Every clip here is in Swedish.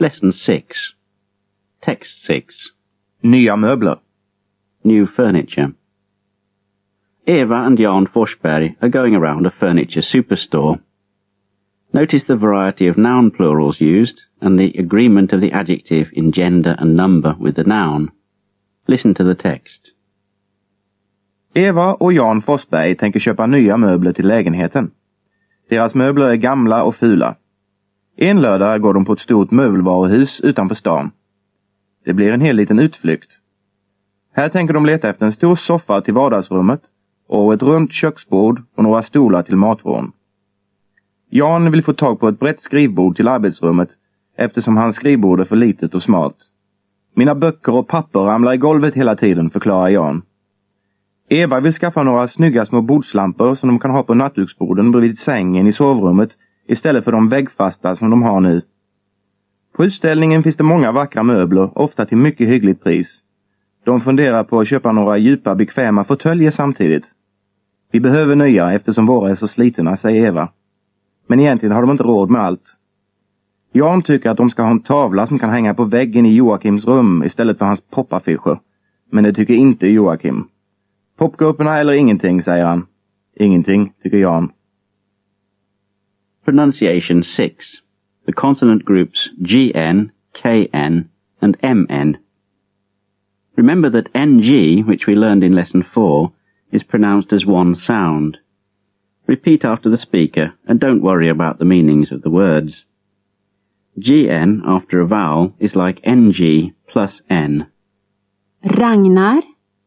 Lesson 6. Text 6. Nya möbler. New furniture. Eva and Jan Forsberg are going around a furniture superstore. Notice the variety of noun plurals used and the agreement of the adjective in gender and number with the noun. Listen to the text. Eva och Jan Forsberg tänker köpa nya möbler till lägenheten. Deras möbler är gamla och fula. En lördag går de på ett stort möbelvaruhus utanför stan. Det blir en hel liten utflykt. Här tänker de leta efter en stor soffa till vardagsrummet och ett runt köksbord och några stolar till matvården. Jan vill få tag på ett brett skrivbord till arbetsrummet eftersom hans skrivbord är för litet och smalt. Mina böcker och papper ramlar i golvet hela tiden, förklarar Jan. Eva vill skaffa några snygga små bordslampor som de kan ha på nattduksborden bredvid sängen i sovrummet istället för de väggfasta som de har nu. På utställningen finns det många vackra möbler, ofta till mycket hyggligt pris. De funderar på att köpa några djupa bekväma fåtöljer samtidigt. Vi behöver nya eftersom våra är så slitna, säger Eva. Men egentligen har de inte råd med allt. Jan tycker att de ska ha en tavla som kan hänga på väggen i Joakims rum istället för hans popaffischer. Men det tycker inte Joakim. Popgrupperna eller ingenting, säger han. Ingenting, tycker Jan. Pronunciation 6. The consonant groups GN, KN and MN. Remember that NG, which we learned in lesson 4, is pronounced as one sound. Repeat after the speaker and don't worry about the meanings of the words. GN after a vowel is like NG plus N. Ragnar,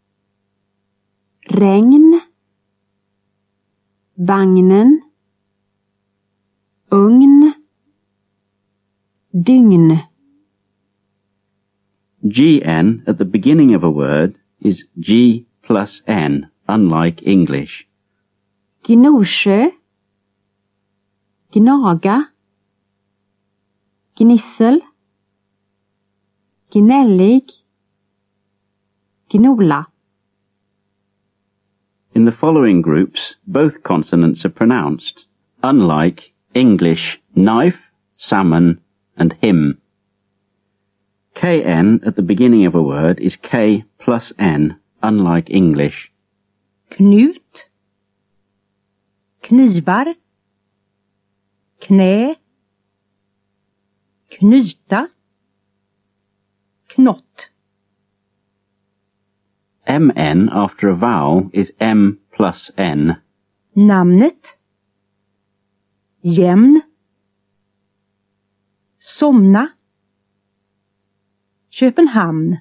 regn, vagnen, ugn, dygn. GN at the beginning of a word is G plus N, unlike English. Gnosjö, gnaga, gnissel, gnällig, gnola. In the following groups, both consonants are pronounced, unlike English knife, salmon, and hymn. KN at the beginning of a word is K plus N, unlike English. Knut, knivar, knä, knyta, knott. MN after a vowel is M plus N. Namnet, jämn, somna, Köpenhamn.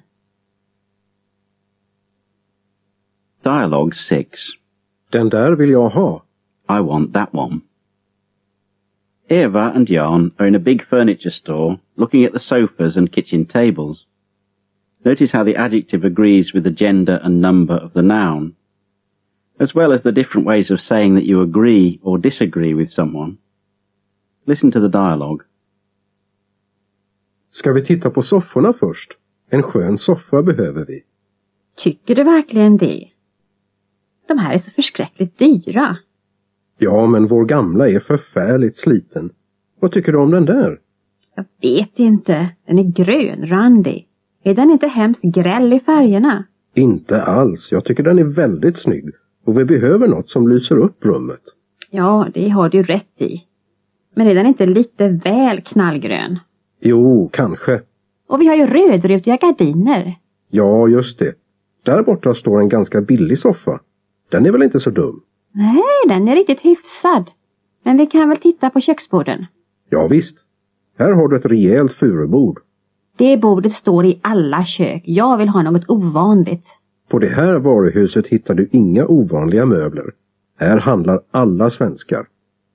Dialogue 6. Den där vill jag ha. I want that one. Eva and Jan are in a big furniture store looking at the sofas and kitchen tables. Notice how the adjective agrees with the gender and number of the noun, as well as the different ways of saying that you agree or disagree with someone. Listen to the dialogue. Ska vi titta på sofforna först? En skön soffa behöver vi. Tycker du verkligen det? De här är så förskräckligt dyra. Ja, men vår gamla är förfärligt sliten. Vad tycker du om den där? Jag vet inte. Den är grönrandig. Är den inte hemskt gräll i färgerna? Inte alls. Jag tycker den är väldigt snygg. Och vi behöver något som lyser upp rummet. Ja, det har du rätt i. Men är den inte lite väl knallgrön? Jo, kanske. Och vi har ju rödrutiga gardiner. Ja, just det. Där borta står en ganska billig soffa. Den är väl inte så dum? Nej, den är riktigt hyfsad. Men vi kan väl titta på köksborden? Ja, visst. Här har du ett rejält furubord. Det bordet står i alla kök. Jag vill ha något ovanligt. På det här varuhuset hittar du inga ovanliga möbler. Här handlar alla svenskar.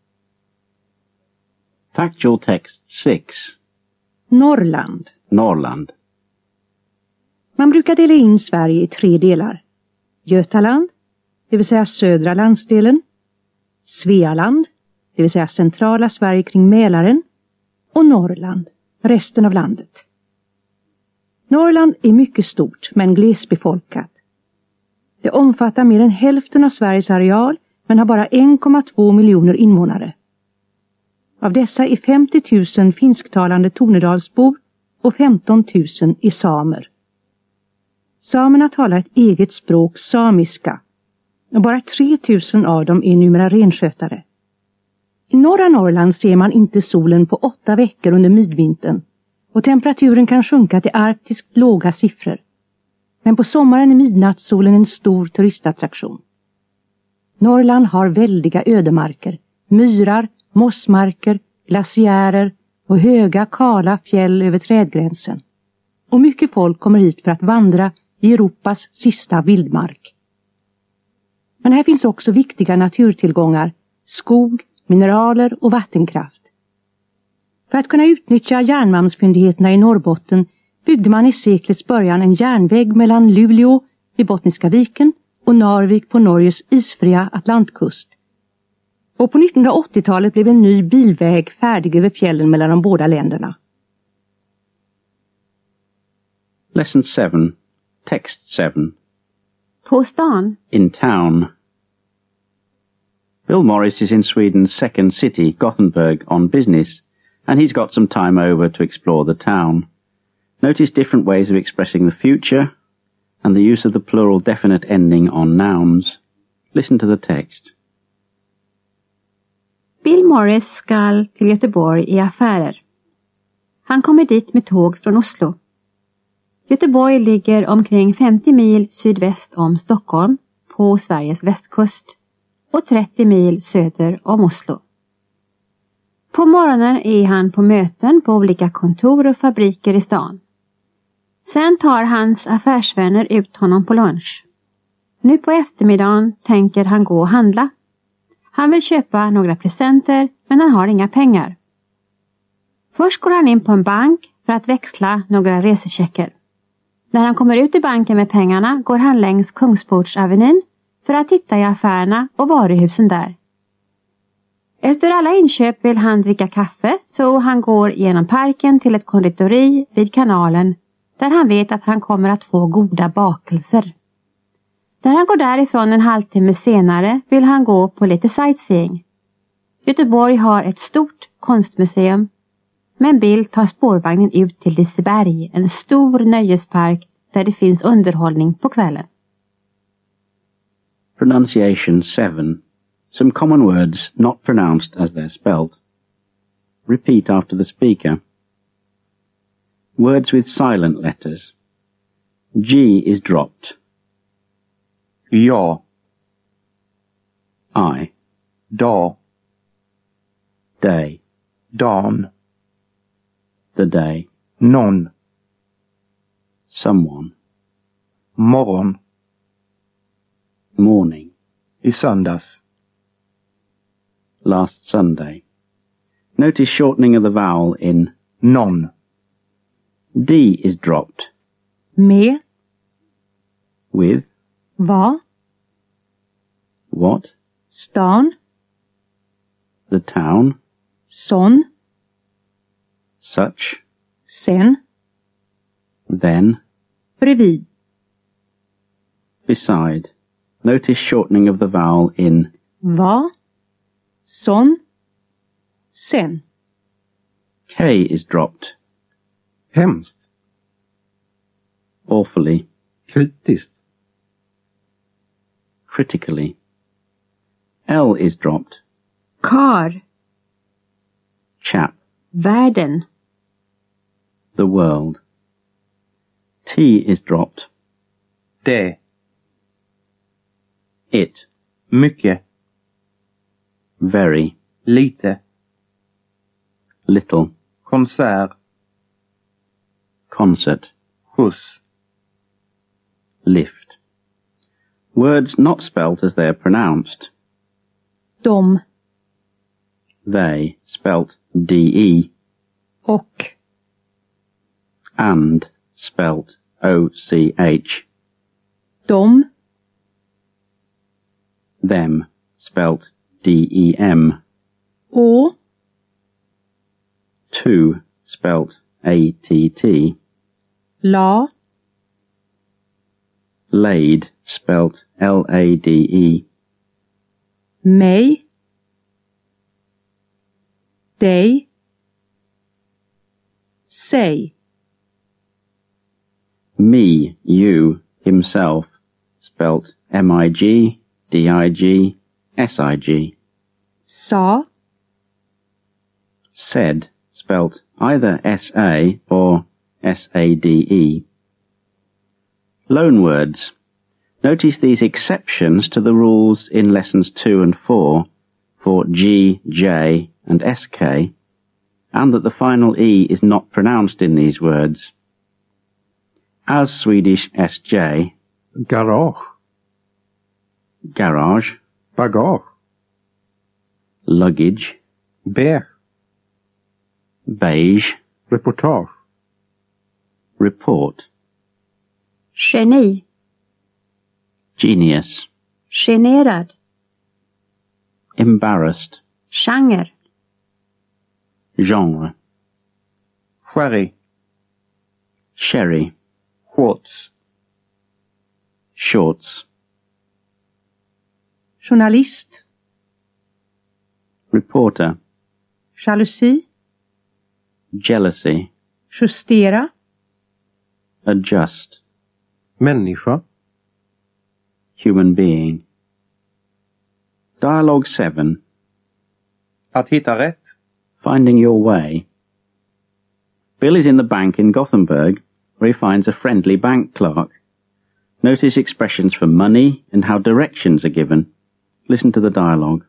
Factual text 6. Norrland. Norrland. Man brukar dela in Sverige i 3 delar. Götaland, det vill säga södra landsdelen. Svealand, det vill säga centrala Sverige kring Mälaren. Och Norrland, resten av landet. Norrland är mycket stort men glesbefolkat. Det omfattar mer än hälften av Sveriges areal men har bara 1,2 miljoner invånare. Av dessa är 50 000 finsktalande tornedalsbor och 15 000 är samer. Samerna talar ett eget språk, samiska, och bara 3 000 av dem är numera renskötare. I norra Norrland ser man inte solen på 8 veckor under midvintern och temperaturen kan sjunka till arktiskt låga siffror. Men på sommaren är midnattssolen en stor turistattraktion. Norrland har väldiga ödemarker, myrar, mossmarker, glaciärer och höga kala fjäll över trädgränsen. Och mycket folk kommer hit för att vandra i Europas sista vildmark. Men här finns också viktiga naturtillgångar, skog, mineraler och vattenkraft. För att kunna utnyttja järnmalmsfyndigheterna i Norrbotten byggde man i seklets början en järnväg mellan Luleå vid Bottniska viken och Narvik på Norges isfria Atlantkust. Och på 1980-talet blev en ny bilväg färdig över fjällen mellan de båda länderna. Lesson 7. Text 7. På stan. In town. Bill Morris is in Sweden's second city, Gothenburg, on business, and he's got some time over to explore the town. Notice different ways of expressing the future and the use of the plural definite ending on nouns. Listen to the text. Bill Morris skall till Göteborg i affärer. Han kommer dit med tåg från Oslo. Göteborg ligger omkring 50 mil sydväst om Stockholm på Sveriges västkust och 30 mil söder om Oslo. På morgonen är han på möten på olika kontor och fabriker i stan. Sen tar hans affärsvänner ut honom på lunch. Nu på eftermiddagen tänker han gå och handla. Han vill köpa några presenter men han har inga pengar. Först går han in på en bank för att växla några resecheckar. När han kommer ut i banken med pengarna går han längs Kungsportsavenyn för att titta i affärerna och varuhusen där. Efter alla inköp vill han dricka kaffe så han går genom parken till ett konditori vid kanalen där han vet att han kommer att få goda bakelser. När han går därifrån en halvtimme senare vill han gå på lite sightseeing. Göteborg har ett stort konstmuseum, men Bill tar spårvagnen ut till Liseberg, en stor nöjespark där det finns underhållning på kvällen. Pronunciation 7. Some common words not pronounced as they're spelt. Repeat after the speaker. Words with silent letters. G is dropped. Ja, I. dag, Day. dan, The day. någon, Someone. morgon, Morning. i söndags, Last Sunday. Notice shortening of the vowel in. någon, D is dropped. Med, With. var, What? stan, The town. sån, Such. sen, Then. bredvid. Beside. Notice shortening of the vowel in. Var, sån, sen. K is dropped. Hemskt. Awfully. Kritiskt. Critically. L is dropped. Kar. Chap. Världen. The world. T is dropped. det, It. mycket, Very. lite, Little. konsert, Concert. skjuts, Lift. Words not spelt as they are pronounced. De They, spelt D-E, och and, spelt O-C-H. de, Them, spelt D-E-M. å, To, spelt A-T-T. la, Laid, spelt L-A-D-E. mig, dig, säg. Me, you, himself, spelt M-I-G, D-I-G, S-I-G. Sa, Said, spelt either S-A or S-A-D-E. Loanwords. Notice these exceptions to the rules in lessons 2 and 4 for G, J and SK, and that the final E is not pronounced in these words. As Swedish SJ, Garage. garage, Bagage. luggage, Beige. beige, Reportage. report, Geni. genius, Generad. embarrassed, Genre. genre, Sherry. sherry, Shorts. shorts, journalist, reporter, jalusi, jealousy, justera, adjust, Människa. human being. Dialogue 7. Att hitta rätt. Finding your way. Bill is in the bank in Gothenburg, where he finds a friendly bank clerk. Notice expressions for money and how directions are given. Listen to the dialogue.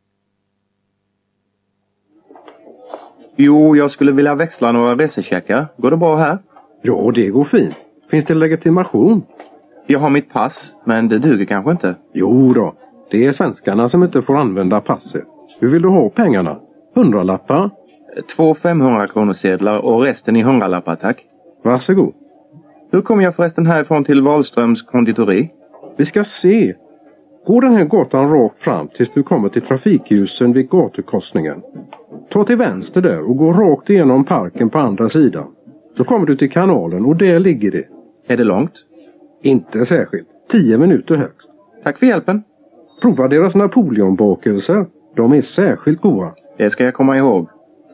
Jo, jag skulle vilja växla några resecheckar. Går det bra här? Ja, det går fint. Finns det legitimation? Jag har mitt pass, men det duger kanske inte. Jo då. Det är svenskarna som inte får använda passet. Hur vill du ha pengarna? 100-lappar? 2 500-kronorssedlar och resten i 100-lappar, tack. Varsågod. Hur kommer jag förresten härifrån till Wahlströms konditori? Vi ska se. Gå den här gatan rakt fram tills du kommer till trafikljusen vid gatukorsningen. Ta till vänster där och gå rakt igenom parken på andra sidan. Då kommer du till kanalen och där ligger det. Är det långt? Inte särskilt. 10 minuter högst. Tack för hjälpen. Prova deras Napoleonbakelser. De är särskilt goda. Det ska jag komma ihåg.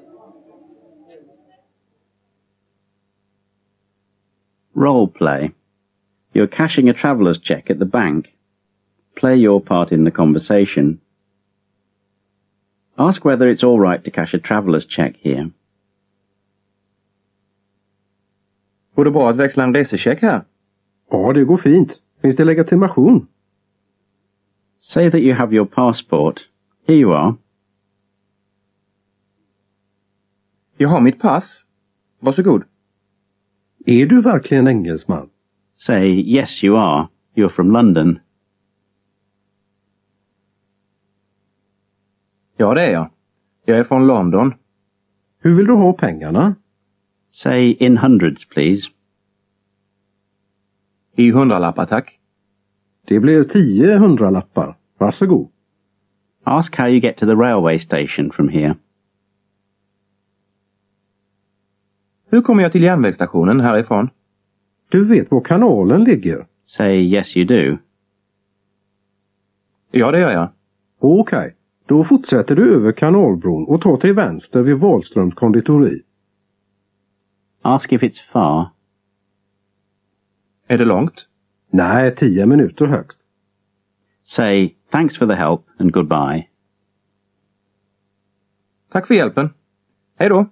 Role play. You're cashing a traveller's check at the bank. Play your part in the conversation. Ask whether it's all right to cash a traveller's check here. Går det bra att växla en resecheck här? Ja, det går fint. Finns det legitimation? Say that you have your passport. Here you are. Jag har mitt pass. Varsågod. Är du verkligen engelsman? Say, yes you are. You're from London. Ja, det är jag. Jag är från London. Hur vill du ha pengarna? Say, in hundreds please. I 100-lappar, tack. Det blir 10 100-lappar. Varsågod. Ask how you get to the railway station from here. Hur kommer jag till järnvägsstationen härifrån? Du vet var kanalen ligger? Say, yes you do. Ja, det gör jag. Okej. Då fortsätter du över kanalbron och tar till vänster vid Wahlströms konditori. Ask if it's far. Är det långt? Nej, 10 minuter högst. Say, thanks for the help and goodbye. Tack för hjälpen. Hej då.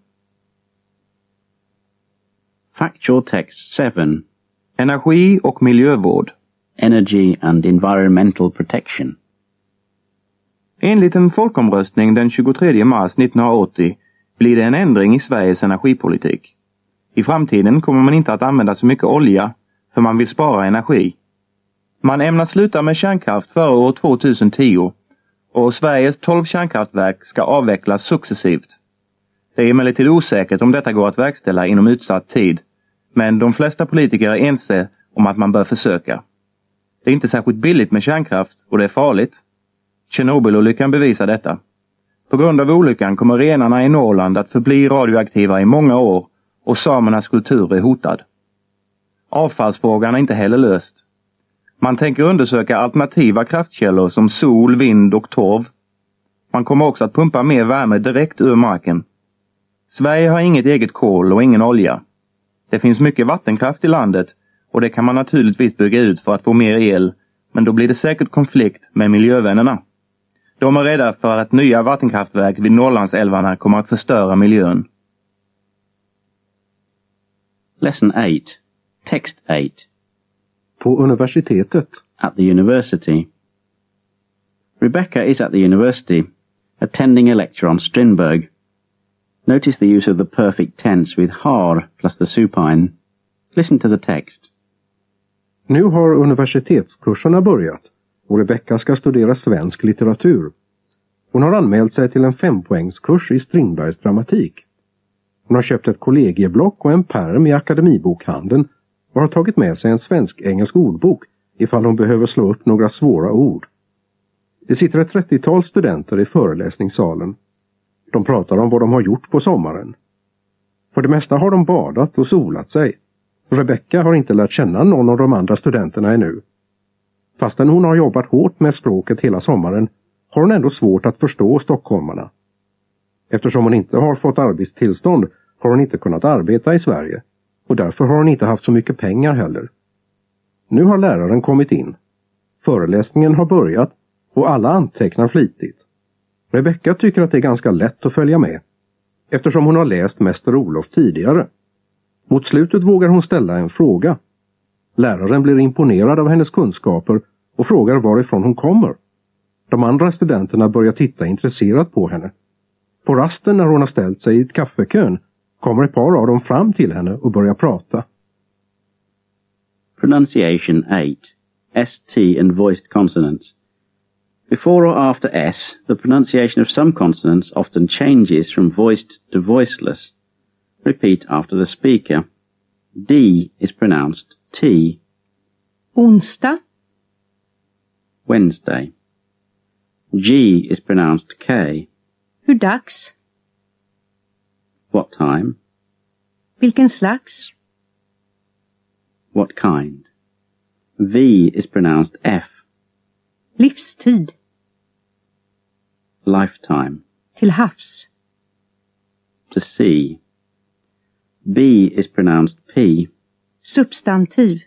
Factual text 7. Energi och miljövård. Energy and environmental protection. Enligt en folkomröstning den 23 mars 1980 blir det en ändring i Sveriges energipolitik. I framtiden kommer man inte att använda så mycket olja för man vill spara energi. Man ämnar sluta med kärnkraft före år 2010 och Sveriges 12 kärnkraftverk ska avvecklas successivt. Det är emellertid osäkert om detta går att verkställa inom utsatt tid, men de flesta politiker är ense om att man bör försöka. Det är inte särskilt billigt med kärnkraft och det är farligt. Tjernobylolyckan bevisar detta. På grund av olyckan kommer renarna i Norrland att förbli radioaktiva i många år och samernas kultur är hotad. Avfallsfrågan är inte heller löst. Man tänker undersöka alternativa kraftkällor som sol, vind och torv. Man kommer också att pumpa mer värme direkt ur marken. Sverige har inget eget kol och ingen olja. Det finns mycket vattenkraft i landet och det kan man naturligtvis bygga ut för att få mer el, men då blir det säkert konflikt med miljövännerna. De är rädda för att nya vattenkraftverk vid Norrlandsälvarna kommer att förstöra miljön. Lesson 8. Text 8. På universitetet. At the university. Rebecca is at the university, attending a lecture on Strindberg. Notice the use of the perfect tense with har plus the supine. Listen to the text. Nu har universitetskurserna börjat och Rebecca ska studera svensk litteratur. Hon har anmält sig till en 5-poängskurs i Strindbergs dramatik. Hon har köpt ett kollegieblock och en pärm i akademibokhandeln och har tagit med sig en svensk-engelsk ordbok ifall hon behöver slå upp några svåra ord. Det sitter ett 30-tal studenter i föreläsningssalen. De pratar om vad de har gjort på sommaren. För det mesta har de badat och solat sig. Rebecca har inte lärt känna någon av de andra studenterna ännu. Fastän hon har jobbat hårt med språket hela sommaren har hon ändå svårt att förstå stockholmarna. Eftersom hon inte har fått arbetstillstånd har hon inte kunnat arbeta i Sverige och därför har hon inte haft så mycket pengar heller. Nu har läraren kommit in. Föreläsningen har börjat och alla antecknar flitigt. Rebecca tycker att det är ganska lätt att följa med eftersom hon har läst Mäster Olof tidigare. Mot slutet vågar hon ställa en fråga. Läraren blir imponerad av hennes kunskaper och frågar varifrån hon kommer. De andra studenterna börjar titta intresserat på henne. På rasten när hon har ställt sig i ett kaffekön kommer ett par av dem fram till henne och börjar prata. Pronunciation 8. ST and voiced consonants. Before or after S, the pronunciation of some consonants often changes from voiced to voiceless. Repeat after the speaker. D is pronounced T. Onsdag. Wednesday. G is pronounced K. Hur dags? What time? Vilken slags? What kind? V is pronounced F. Livstid. Lifetime. Till havs. To see. B is pronounced P. Substantiv.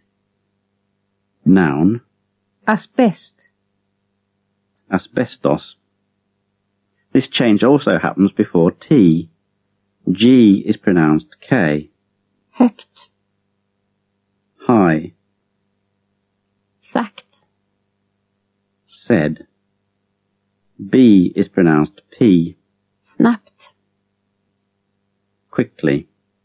Noun. Asbest. Asbestos. This change also happens before T. G is pronounced K. Högt. High. Sagt. Said. B is pronounced P. Snabbt. Quickly.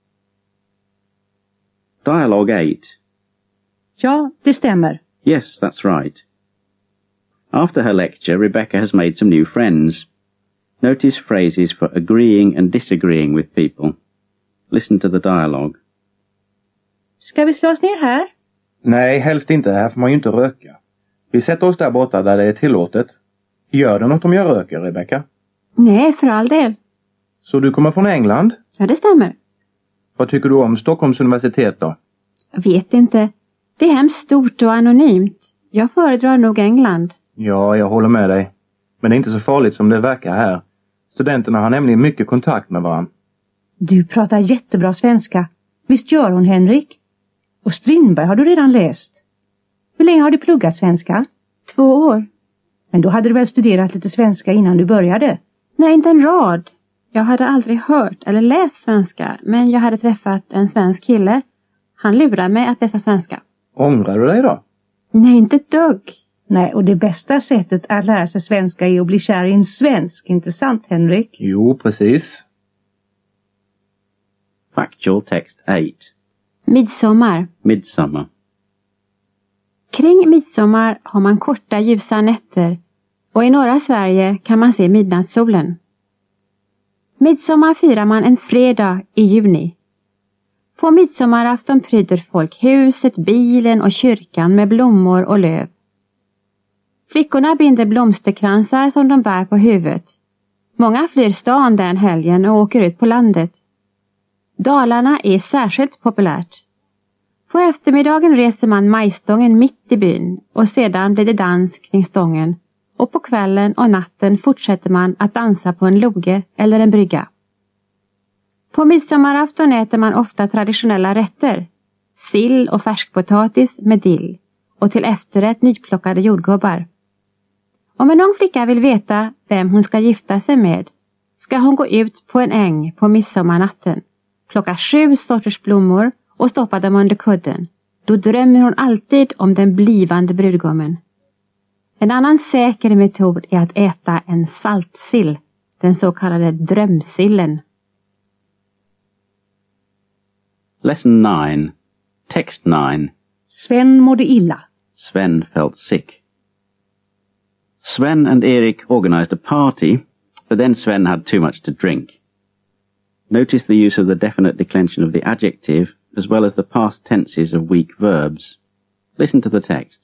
Dialogue 8. Ja, det stämmer. Yes, that's right. After her lecture, Rebecca has made some new friends. Notice phrases for agreeing and disagreeing with people. Listen to the dialogue. Ska vi slå oss ner här? Nej, helst inte. Här får man ju inte röka. Vi sätter oss där borta där det är tillåtet. Gör det något om jag röker, Rebecca? Nej, för all del. Så du kommer från England? Ja, det stämmer. Vad tycker du om Stockholms universitet då? Jag vet inte. Det är hemskt stort och anonymt. Jag föredrar nog England. Ja, jag håller med dig. Men det är inte så farligt som det verkar här. Studenterna har nämligen mycket kontakt med varandra. Du pratar jättebra svenska. Visst gör hon, Henrik? Och Strindberg har du redan läst. Hur länge har du pluggat svenska? 2 år. Men då hade du väl studerat lite svenska innan du började? Nej, inte en rad. Jag hade aldrig hört eller läst svenska, men jag hade träffat en svensk kille. Han lurade mig att läsa svenska. Ångrar du dig då? Nej, inte ett dugg. Nej, och det bästa sättet att lära sig svenska är att bli kär i en svensk, inte sant, Henrik? Jo, precis. Factual text 8. Midsommar. Midsummer. Kring midsommar har man korta ljusa nätter och i norra Sverige kan man se midnattssolen. Midsommar firar man en fredag i juni. På midsommarafton pryder folk huset, bilen och kyrkan med blommor och löv. Flickorna binder blomsterkransar som de bär på huvudet. Många flyr stan den helgen och åker ut på landet. Dalarna är särskilt populärt. På eftermiddagen reser man majstången mitt i byn och sedan blir det dans kring stången. Och på kvällen och natten fortsätter man att dansa på en loge eller en brygga. På midsommarafton äter man ofta traditionella rätter. sill och färskpotatis med dill och till efterrätt nyplockade jordgubbar. Om en ung flicka vill veta vem hon ska gifta sig med ska hon gå ut på en äng på midsommarnatten, plocka 7 sorters blommor och stoppa dem under kudden. Då drömmer hon alltid om den blivande brudgummen. En annan säker metod är att äta en saltsill, den så kallade drömsillen. Lesson 9. Text 9. Sven mådde illa. Sven felt sick. Sven and Erik organized a party, but then Sven had too much to drink. Notice the use of the definite declension of the adjective as well as the past tenses of weak verbs. Listen to the text.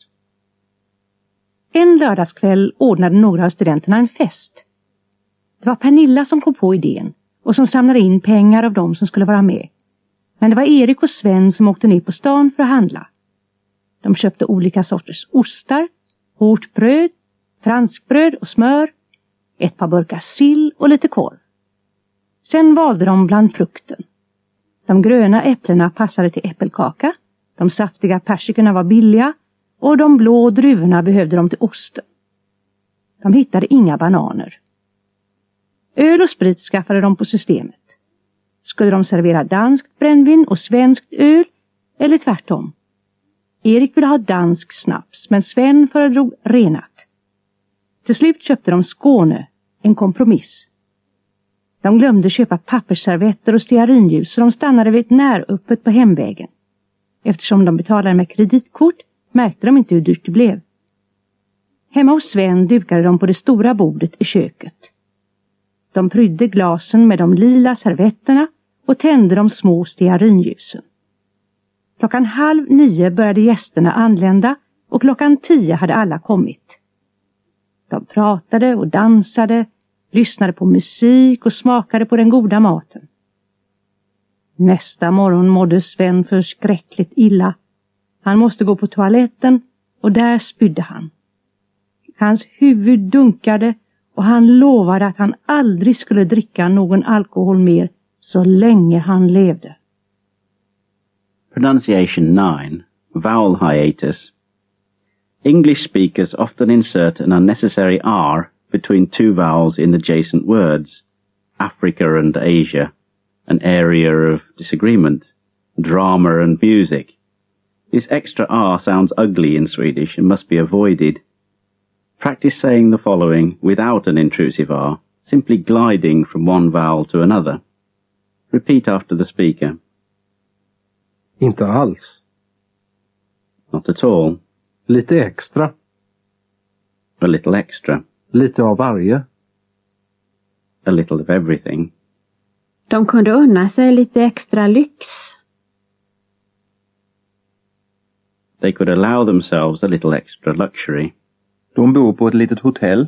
En lördagskväll ordnade några av studenterna en fest. Det var Pernilla som kom på idén och som samlade in pengar av dem som skulle vara med. Men det var Erik och Sven som åkte ner på stan för att handla. De köpte olika sorters ostar, hårt bröd, franskbröd och smör, ett par burkar sill och lite korv. Sen valde de bland frukten. De gröna äpplena passade till äppelkaka, de saftiga persikorna var billiga och de blå druvorna behövde de till osten. De hittade inga bananer. Öl och sprit skaffade de på systemet. Skulle de servera danskt brännvin och svenskt öl eller tvärtom? Erik ville ha dansk snaps men Sven föredrog renat. Till slut köpte de Skåne, en kompromiss. De glömde köpa pappersservetter och stearinljus så de stannade vid ett näröppet på hemvägen. Eftersom de betalade med kreditkort märkte de inte hur dyrt det blev. Hemma hos Sven dukade de på det stora bordet i köket. De prydde glasen med de lila servetterna och tände de små stearinljusen. 8:30 började gästerna anlända och 10:00 hade alla kommit. De pratade och dansade, lyssnade på musik och smakade på den goda maten. Nästa morgon mådde Sven förskräckligt illa. Han måste gå på toaletten och där spydde han. Hans huvud dunkade och han lovade att han aldrig skulle dricka någon alkohol mer så länge han levde. Pronunciation 9. Vowel hiatus. English speakers often insert an unnecessary R between 2 vowels in adjacent words. Africa and Asia, an area of disagreement, drama and music. This extra R sounds ugly in Swedish and must be avoided. Practice saying the following without an intrusive R, simply gliding from one vowel to another. Repeat after the speaker. Inte alls. Not at all. Lite extra. A little extra. Lite av varje. A little of everything. De kunde unna sig lite extra lyx. They could allow themselves a little extra luxury. De bor på ett litet hotell.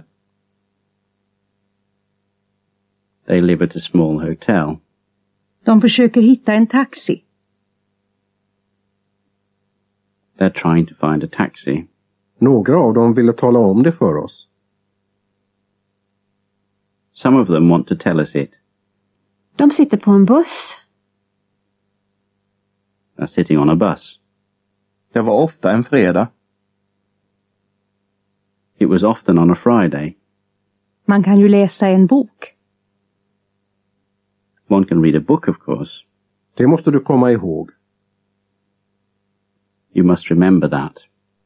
They live at a small hotel. De försöker hitta en taxi. They're trying to find a taxi. Några av dem ville tala om det för oss. Some of them want to tell us it. De sitter på en buss. They're sitting on a bus. Det var ofta en fredag. It was often on a Friday. Man kan ju läsa en bok. One can read a book, of course. Det måste du komma ihåg. You must remember that.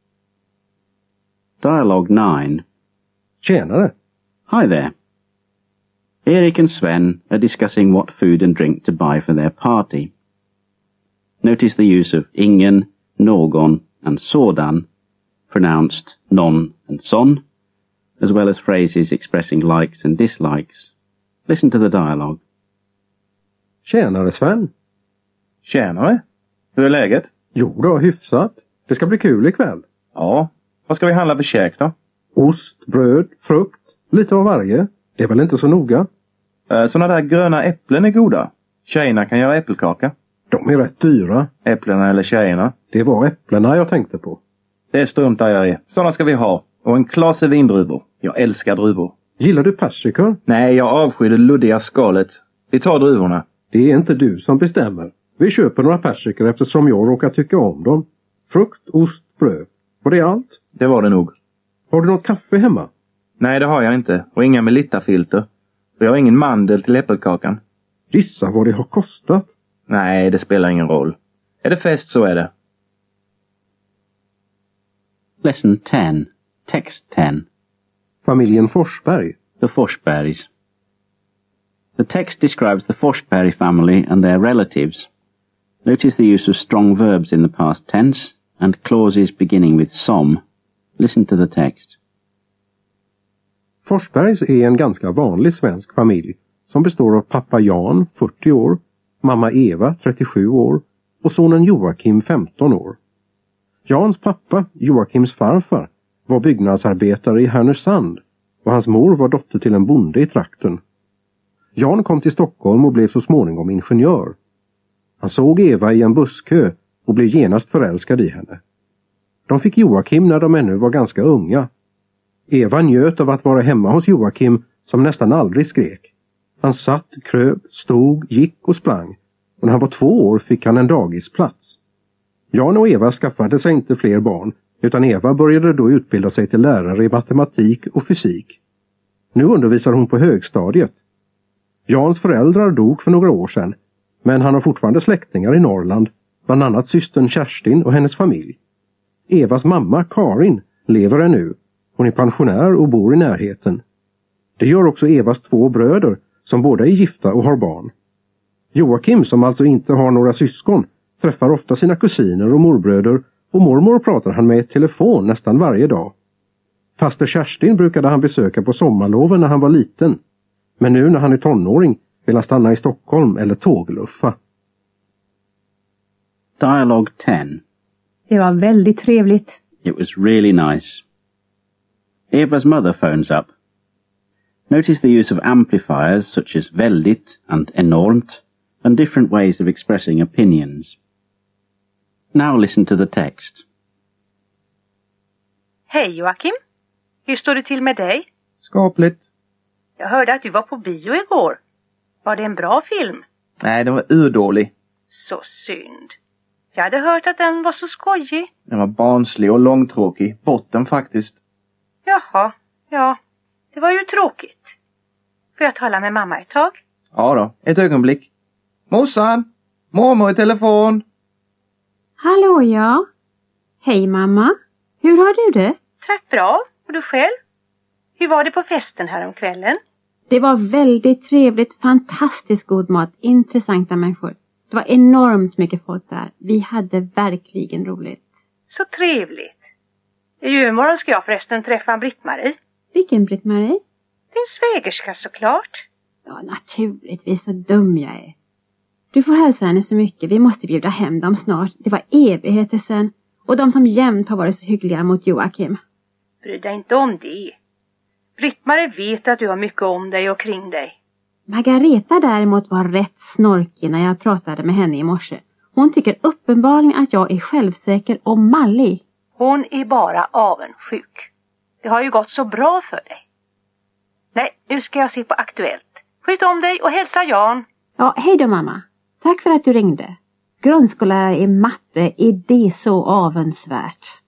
Dialogue 9. Tjenare. Hi there. Erik and Sven are discussing what food and drink to buy for their party. Notice the use of ingen, någon and sådan, pronounced non and son, as well as phrases expressing likes and dislikes. Listen to the dialogue. Tjenare Sven. Tjänare. Hur är läget? Jo då, hyfsat. Det ska bli kul ikväll. Ja. Vad ska vi handla för käk då? Ost, bröd, frukt. Lite av varje. Det är väl inte så noga. Såna där gröna äpplen är goda. Tjejerna kan göra äppelkaka. De är rätt dyra. Äpplena eller tjejerna? Det var äpplena jag tänkte på. Det struntar jag i. Såna ska vi ha. Och en klase vindruvor. Jag älskar druvor. Gillar du persikor? Nej, jag avskyr det luddiga skalet. Vi tar druvorna. Det är inte du som bestämmer. Vi köper några persikor eftersom jag råkar tycka om dem. Frukt, ost, bröd. Var det allt? Det var det nog. Har du något kaffe hemma? Nej, det har jag inte. Och inga Melitta-filter. Och jag har ingen mandel till äppelkakan. Gissa vad det har kostat. Nej, det spelar ingen roll. Är det fest så är det. Lesson 10. Text 10. Familjen Forsberg. The Forsbergs. The text describes the Forsberg family and their relatives. Notice the use of strong verbs in the past tense and clauses beginning with som. Listen to the text. Forsbergs är en ganska vanlig svensk familj som består av pappa Jan, 40 år, mamma Eva, 37 år och sonen Joakim, 15 år. Jans pappa, Joakims farfar, var byggnadsarbetare i Härnösand och hans mor var dotter till en bonde i trakten. Jan kom till Stockholm och blev så småningom ingenjör. Han såg Eva i en busskö och blev genast förälskad i henne. De fick Joakim när de ännu var ganska unga. Eva njöt av att vara hemma hos Joakim som nästan aldrig skrek. Han satt, kröp, stod, gick och sprang och när han var 2 år fick han en dagisplats. Jan och Eva skaffade sig inte fler barn utan Eva började då utbilda sig till lärare i matematik och fysik. Nu undervisar hon på högstadiet. Jans föräldrar dog för några år sedan men han har fortfarande släktingar i Norrland, bland annat systern Kerstin och hennes familj. Evas mamma Karin lever ännu. Hon är pensionär och bor i närheten. Det gör också Evas 2 bröder som båda är gifta och har barn. Joakim, som alltså inte har några syskon, träffar ofta sina kusiner och morbröder och mormor pratar han med i telefon nästan varje dag. Faster Kerstin brukade han besöka på sommarloven när han var liten. Men nu när han är tonåring vill han stanna i Stockholm eller tågluffa. Dialogue 10. Det var väldigt trevligt. It was really nice. Eva's mother phones up. Notice the use of amplifiers such as väldigt and enormt and different ways of expressing opinions. Now listen to the text. Hej Joakim, hur står det till med dig? Skapligt. Jag hörde att du var på bio igår. Var det en bra film? Nej, den var urdålig. Så synd. Jag hade hört att den var så skojig. Den var barnslig och långtråkig. Botten faktiskt. Jaha, ja. Det var ju tråkigt. Får jag tala med mamma ett tag? Ja då, ett ögonblick. Morsan! Mormor i telefon! Hallå ja. Hej mamma. Hur har du det? Tack bra. Och du själv? Hur var det på festen här om kvällen? Det var väldigt trevligt, fantastiskt god mat, intressanta människor. Det var enormt mycket folk där. Vi hade verkligen roligt. Så trevligt. I övermorgon ska jag förresten träffa Britt-Marie. Vilken Britt-Marie? Din svägerska såklart. Ja, naturligtvis, så dum jag är. Du får hälsa henne så mycket. Vi måste bjuda hem dem snart. Det var evigheter sedan. Och de som jämt har varit så hyggliga mot Joakim. Bry dig inte om det. Britt-Marie vet att du har mycket om dig och kring dig. Margareta däremot var rätt snorkig när jag pratade med henne i morse. Hon tycker uppenbarligen att jag är självsäker och mallig. Hon är bara avundsjuk. Det har ju gått så bra för dig. Nej, nu ska jag se på Aktuellt. Sköt om dig och hälsa Jan. Ja, hej då mamma. Tack för att du ringde. Grundskollärare i matte, är det så avundsvärt?